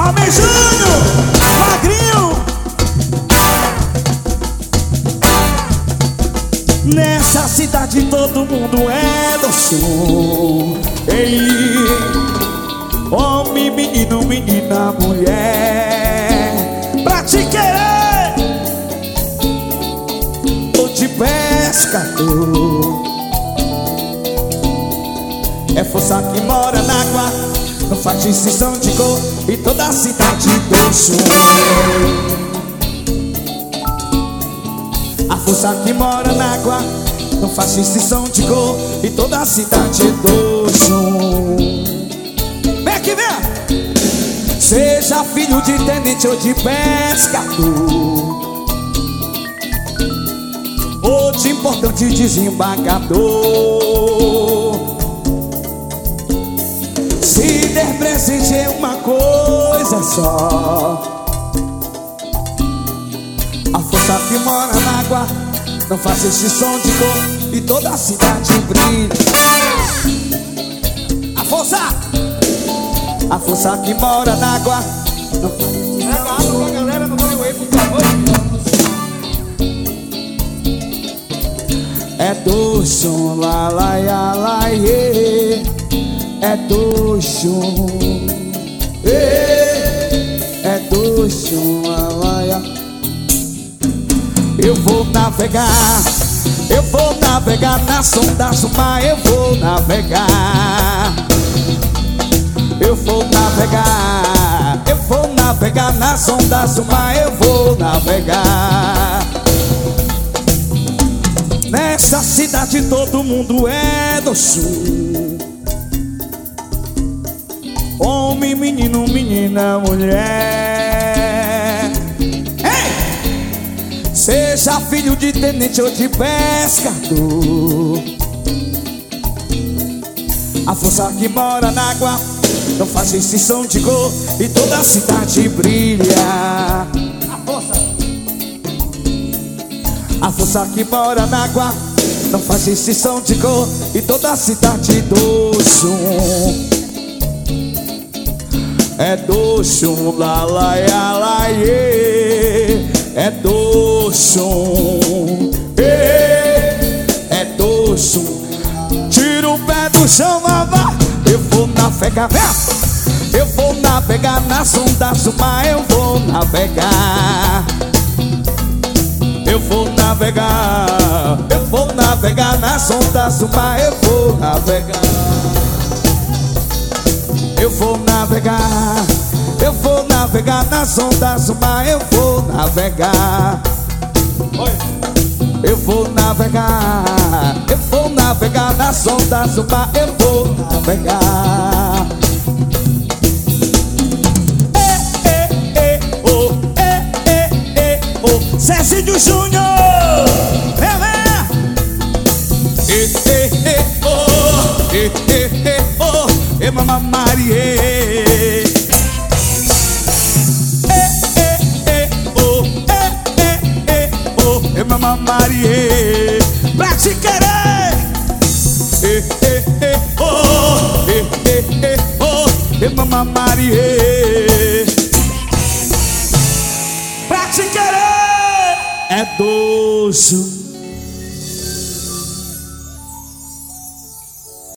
Homem Júnior, magrinho. Nessa cidade todo mundo é do som. Ei, homem, menino, menina, mulher, pra te querer, tô de pescador. É força que mora na água, não faz distinção de cor, e toda a cidade do som. A força que mora na água, não faz distinção de cor, e toda a cidade do som. Vem aqui, vem! Seja filho de tenente ou de pescador, ou de importante desembargador, se der presente é uma coisa só. A força que mora na água, não faz esse som de cor, e toda a cidade brilha. A força que mora na água, não faz... Pega água pra galera no meu por favor. É do som, lá, lá, lá, lá, yeah. É do som, é do som, lá, lá, lá. Eu vou navegar nas ondas do mar. Eu vou navegar nas ondas do mar. Eu vou navegar. Nessa cidade todo mundo é do sul. Homem, menino, menina, mulher. Ei! Seja filho de tenente ou de pescador, a força que mora na água, não faz distinção de cor, e toda a cidade brilha. A força que mora na água, não faz distinção de cor, e toda a cidade do som. É do som, lá, lá, lá, lá, yeah. É do som, é do som. Tira o pé do chão, lava. Eu vou navegar, eu vou navegar nas ondas do mar. Eu vou navegar, eu vou navegar, eu vou navegar nas ondas do mar. Eu vou navegar, eu vou navegar, eu vou navegar nas ondas do mar. Eu vou navegar, eu vou navegar, eu vou navegar nas ondas do mar. Eu vou navegar. Zezinho Júnior, Mamãe Marie, Mamãe Marie, pra te querer, Mamãe Marie, pra te querer. É doce.